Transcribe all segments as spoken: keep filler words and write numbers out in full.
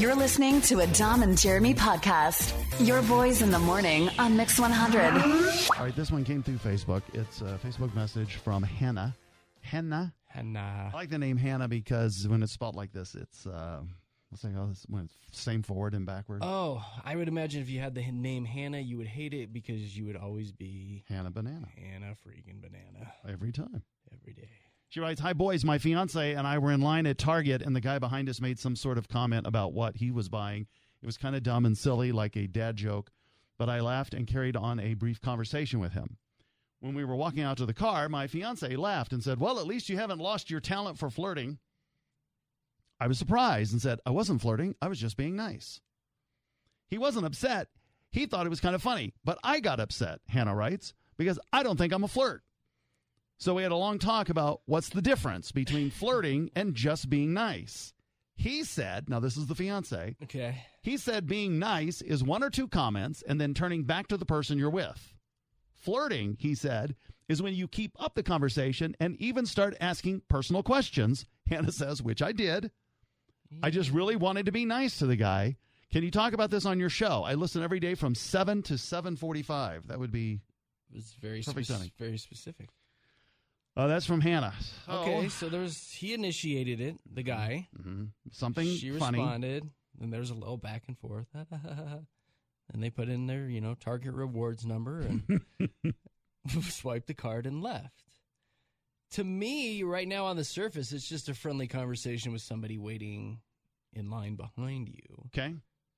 You're listening to a Dom and Jeremy podcast. Your boys in the morning on Mix one hundred. All right, this one came through Facebook. It's a Facebook message from Hannah. Hannah? Hannah. I like the name Hannah because when it's spelled like this, it's, uh, what's that called? When it's same forward and backward. Oh, I would imagine if you had the name Hannah, you would hate it because you would always be Hannah Banana. Hannah freaking Banana. Every time. Every day. She writes, "Hi, boys. My fiance and I were in line at Target, and the guy behind us made some sort of comment about what he was buying. It was kind of dumb and silly, like a dad joke, but I laughed and carried on a brief conversation with him. When we were walking out to the car, my fiance laughed and said, 'Well, at least you haven't lost your talent for flirting.' I was surprised and said, 'I wasn't flirting. I was just being nice.' He wasn't upset. He thought it was kind of funny, but I got upset," Hannah writes, "because I don't think I'm a flirt. So we had a long talk about what's the difference between flirting and just being nice. He said," now this is the fiance, Okay. "he said being nice is one or two comments and then turning back to the person you're with. Flirting," he said, "is when you keep up the conversation and even start asking personal questions," Hannah says, "which I did. I just really wanted to be nice to the guy. Can you talk about this on your show? I listen every day from seven to seven forty-five. That would be It was very, Perfect spec- timing. very specific. Oh, that's from Hannah. Okay, so there's he initiated it, the guy. Mm-hmm. Something She funny. responded, and there's a little back and forth. And they put in their, you know, Target rewards number and swiped the card and left. To me, right now on the surface, it's just a friendly conversation with somebody waiting in line behind you. Okay.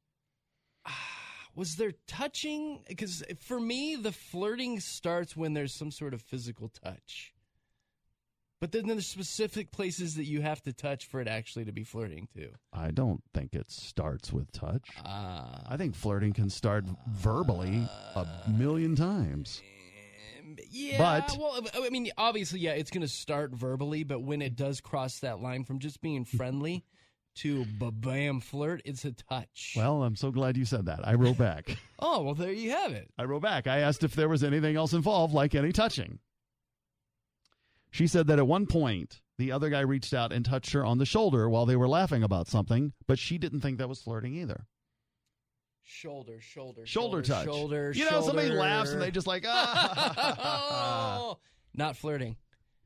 Was there touching? Because for me, the flirting starts when there's some sort of physical touch. But then there's specific places that you have to touch for it actually to be flirting, too. I don't think it starts with touch. Uh, I think flirting can start verbally a million times. Yeah, But- well, I mean, obviously, yeah, it's going to start verbally, but when it does cross that line from just being friendly to ba-bam flirt, it's a touch. Well, I'm so glad you said that. I wrote back. Oh, well, there you have it. I wrote back. I asked if there was anything else involved, like any touching. She said that at one point, the other guy reached out and touched her on the shoulder while they were laughing about something, but she didn't think that was flirting either. Shoulder, shoulder, Shoulder, touch. shoulder, You know, somebody shoulder. laughs and they just like, ah. Oh, not flirting.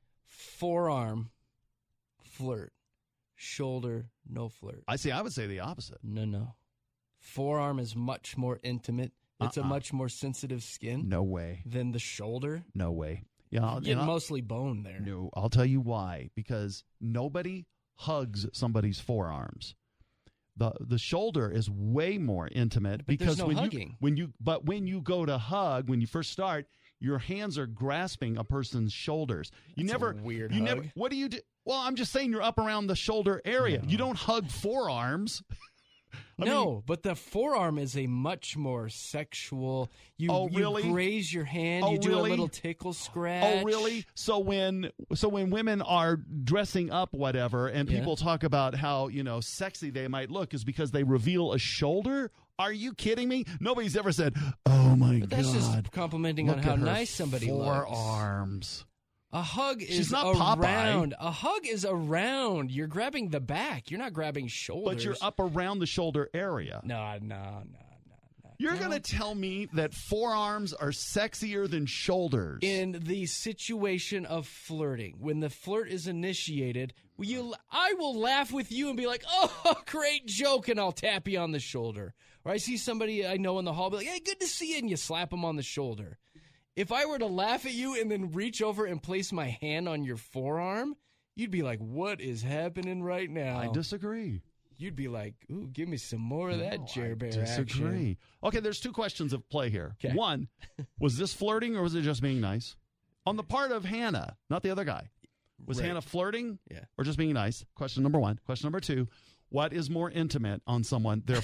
Forearm, flirt. Shoulder, no flirt. I see. I would say the opposite. No, no. Forearm is much more intimate. It's Uh-uh. a much more sensitive skin No way. than the shoulder. No way. Yeah, I'll, You and get I'll- mostly bone there. No, I'll tell you why. Because nobody hugs somebody's forearms. the The shoulder is way more intimate But there's because no when hugging. you when you but when you go to hug, when you first start, your hands are grasping a person's shoulders. You That's a never weird You hug. never. What do you do? Well, I'm just saying you're up around the shoulder area. No. You don't hug forearms. I no, mean- but the forearm is a much more sexual. You, Oh, really? you graze your hand. Oh, you do really? a little tickle scratch. Oh, really? So when so when women are dressing up, whatever, and Yeah. people talk about how, you know, sexy they might look is because they reveal a shoulder? Are you kidding me? Nobody's ever said, "Oh my But that's God, just complimenting look on how at her nice somebody looks. forearms." A hug She's is not Popeye. around. A hug is around. You're grabbing the back. You're not grabbing shoulders. But you're up around the shoulder area. No, no, no, no, no. You're no. going to tell me that forearms are sexier than shoulders? In the situation of flirting, when the flirt is initiated, will you, I will laugh with you and be like, "Oh, great joke," and I'll tap you on the shoulder. Or I see somebody I know in the hall, be like, "Hey, good to see you," and you slap them on the shoulder. If I were to laugh at you and then reach over and place my hand on your forearm, you'd be like, "What is happening right now?" I disagree. You'd be like, "Ooh, give me some more of that No, Jer I Bear disagree. action." Okay, there's two questions of play here. 'Kay. One, was this flirting or was it just being nice? On the part of Hannah, not the other guy. Was Right. Hannah flirting Yeah. or just being nice? Question number one. Question number two, what is more intimate on someone? Their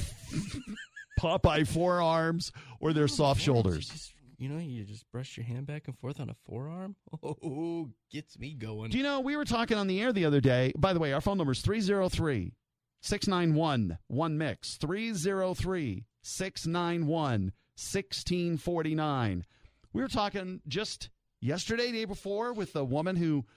Popeye forearms or their soft You shoulders? just, you know, you just brush your hand back and forth on a forearm. Oh, gets me going. Do you know, we were talking on the air the other day. By the way, our phone number is three oh three, six nine one, one mix. three oh three, six nine one, one six four nine. We were talking just yesterday, day before, with a woman who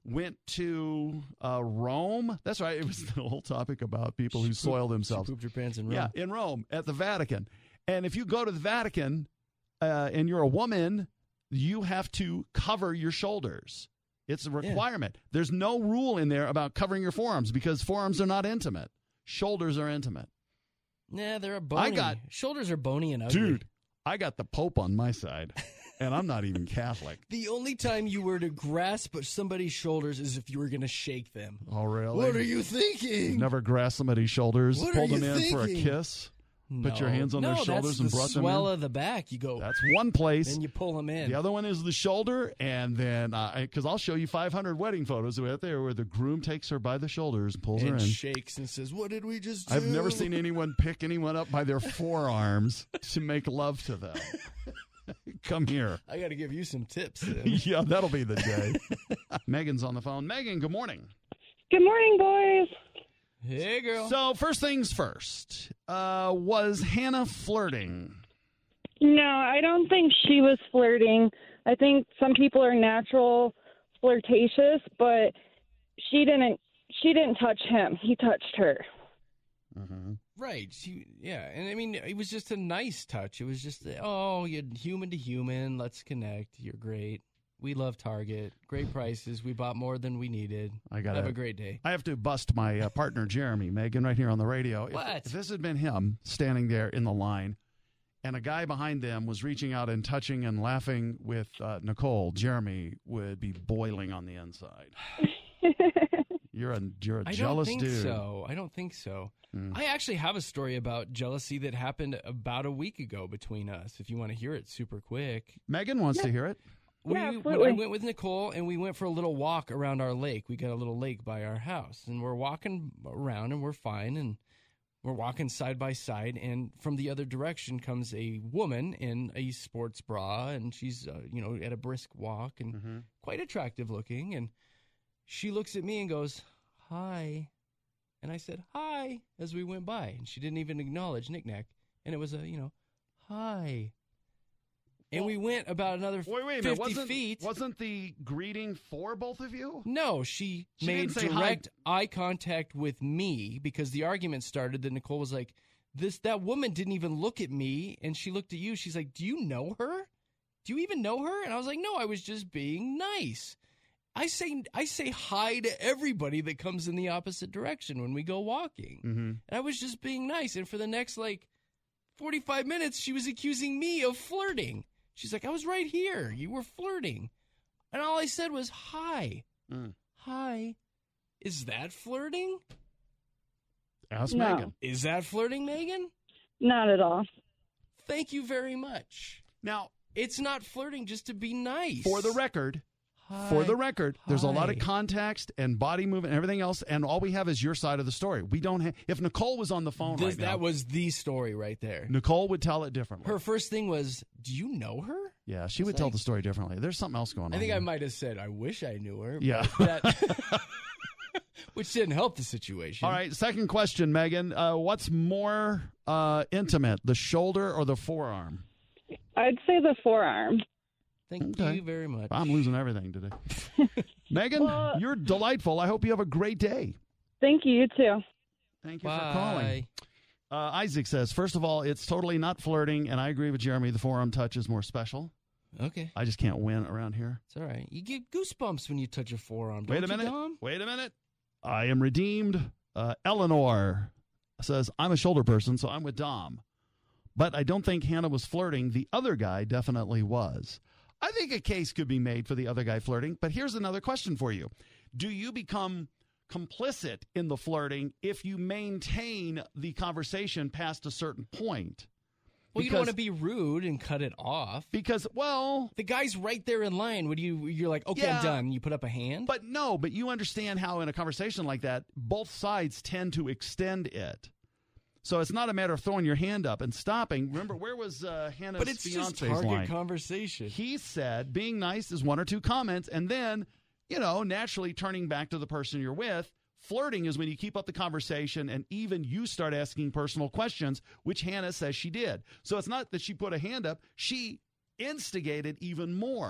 went to uh, Rome. That's right. It was the whole topic about people who soil themselves. She pooped her pants in Rome. Yeah, in Rome, at the Vatican. And if you go to the Vatican uh, and you're a woman, you have to cover your shoulders. It's a requirement. Yeah. There's no rule in there about covering your forearms because forearms are not intimate. Shoulders are intimate. Yeah, they're a bony. I got, Shoulders are bony and ugly. Dude, I got the Pope on my side, and I'm not even Catholic. The only time you were to grasp somebody's shoulders is if you were going to shake them. Oh, really? What are you thinking? You've never grasped somebody's shoulders, what pulled are them you in thinking? for a kiss? No. Put your hands on no, their shoulders that's and the brought them swell in. of the back. You go. That's one place. Then you pull them in. The other one is the shoulder, and then because uh, I'll show you five hundred wedding photos out there where the groom takes her by the shoulders, and pulls and her in, shakes, and says, "What did we just do?" I've never seen anyone pick anyone up by their forearms to make love to them. Come here. I got to give you some tips. Then. Yeah, that'll be the day. Megan's on the phone. Megan, good morning. Good morning, boys. Hey, girl. So first things first, uh, was Hannah flirting? No, I don't think she was flirting. I think some people are natural flirtatious, but she didn't. She didn't touch him. He touched her. Mm-hmm. Right. She, yeah. And I mean, it was just a nice touch. It was just, oh, you're human to human. Let's connect. You're great. We love Target. Great prices. We bought more than we needed. I gotta, Have a great day. I have to bust my uh, partner, Jeremy, Megan, right here on the radio. What? If, if this had been him standing there in the line and a guy behind them was reaching out and touching and laughing with uh, Nicole, Jeremy would be boiling on the inside. You're a, you're a I jealous don't think dude. so. I don't think so. Mm. I actually have a story about jealousy that happened about a week ago between us, if you want to hear it super quick. Megan wants yeah. to hear it. We, yeah, we, absolutely. I went with Nicole, and we went for a little walk around our lake. We got a little lake by our house, and we're walking around, and we're fine, and we're walking side by side, and from the other direction comes a woman in a sports bra, and she's, uh, you know, at a brisk walk, and Mm-hmm. quite attractive looking, and she looks at me and goes, "Hi," and I said, "Hi," as we went by, and she didn't even acknowledge Knick-Knack, and it was a, you know, "Hi." And we went about another Wait, wait a minute. fifty Wasn't, feet. wasn't the greeting for both of you? No, she, She made didn't say direct eye contact with me because the argument started that Nicole was like, "This that woman didn't even look at me," and she looked at you. She's like, "Do you know her? Do you even know her?" And I was like, "No, I was just being nice." I say I say hi to everybody that comes in the opposite direction when we go walking. Mm-hmm. And I was just being nice. And for the next like forty-five minutes, she was accusing me of flirting. She's like, "I was right here. You were flirting." And all I said was, "Hi." Mm. Hi. Is that flirting? Ask No. Megan. Is that flirting, Megan? Not at all. Thank you very much. Now, It's not flirting just to be nice. for the record, Hi. For the record, there's a lot of Hi. context and body movement and everything else, and all we have is your side of the story. We don't have. If Nicole was on the phone This- right now, that was the story right there. Nicole would tell it differently. Her first thing was, "Do you know her?" yeah, she It's would tell like- the story differently. There's something else going on. I think I there. might have said, "I wish I knew her." Yeah. but that- which didn't help the situation. All right, second question, Megan. Uh, what's more uh, intimate, the shoulder or the forearm? I'd say the forearm. Thank Okay. you very much. I'm losing everything today. Megan, Well- you're delightful. I hope you have a great day. Thank you, you too. Thank you Bye. for calling. Uh, Isaac says, first of all, it's totally not flirting, and I agree with Jeremy. The forearm touch is more special. Okay, I just can't win around here. it's all right. You get goosebumps when you touch a forearm. Don't Wait a you, minute. Dom? Wait a minute. I am redeemed. Uh, Eleanor says, I'm a shoulder person, so I'm with Dom. But I don't think Hannah was flirting. The other guy definitely was. I think a case could be made for the other guy flirting. But here's another question for you. Do you become complicit in the flirting if you maintain the conversation past a certain point? Well, you don't Because- want to be rude and cut it off. Because, well, The guy's right there in line. Would you? You're like, "Okay, Yeah. I'm done." You put up a hand. but no, but you understand how in a conversation like that, both sides tend to extend it. So it's not a matter of throwing your hand up and stopping. Remember, where was uh, Hannah's But it's just fiance's target line? conversation. He said being nice is one or two comments, and then, you know, naturally turning back to the person you're with. Flirting is when you keep up the conversation and even you start asking personal questions, which Hannah says she did. So it's not that she put a hand up. She instigated even more.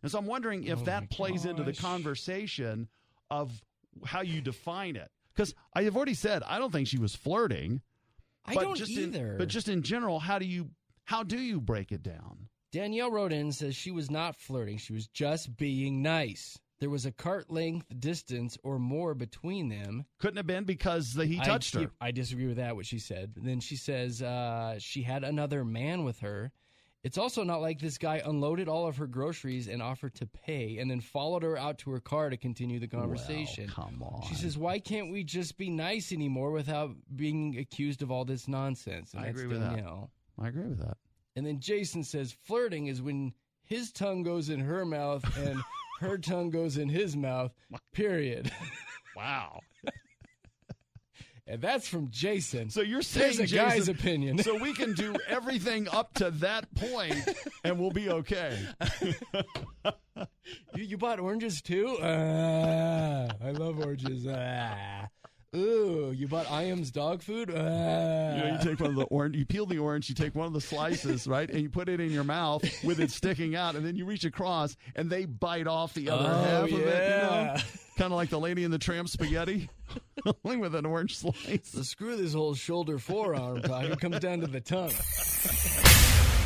And so I'm wondering if Oh that my plays into the gosh. conversation of how you define it. Because I have already said I don't think she was flirting. I but don't just either. In, but just in general, how do you how do you break it down? Danielle wrote in and says she was not flirting. She was just being nice. There was a cart length distance or more between them. Couldn't have been because the, he touched I, her. I disagree with that, what she said. Then she says uh, she had another man with her. It's also not like this guy unloaded all of her groceries and offered to pay and then followed her out to her car to continue the conversation. Well, come on. She says, why can't we just be nice anymore without being accused of all this nonsense? And I that's agree with Danielle. that. I agree with that. And then Jason says, flirting is when his tongue goes in her mouth and her tongue goes in his mouth, period. Wow. And that's from Jason. So you're saying, There's a guy's Jason, opinion. So we can do everything up to that point and we'll be okay. you, you bought oranges too? Uh, I love oranges. Uh, ooh, you bought I Am's dog food? Uh, You know, you take one of the orange, you peel the orange, you take one of the slices, right, and you put it in your mouth with it sticking out, and then you reach across, and they bite off the other Oh, half of it, you know? yeah. Kind of like the Lady in the Tramp spaghetti, only with an orange slice. So screw this whole shoulder forearm talk. It comes down to the tongue.